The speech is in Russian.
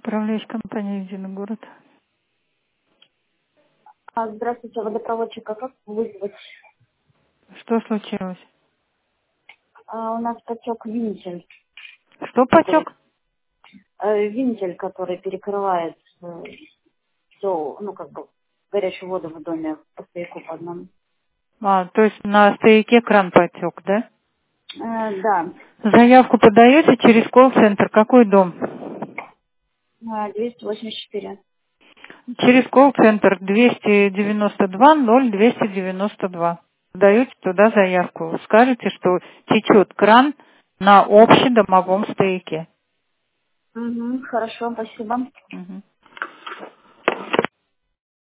Управляющая компания «Единый город». Здравствуйте, водопроводчика, как вызвать? Что случилось? У нас потек вентиль, Что который, потек? вентиль, который перекрывает все, горячую воду в доме по стояку по одному. То есть на стояке кран потек, да? Да, Заявку подаете через колл-центр. Какой дом? 284. Через колл-центр 292-0292. Подаете туда заявку. Скажете, что течет кран на общедомовом стояке. Угу, хорошо, спасибо. Мгм.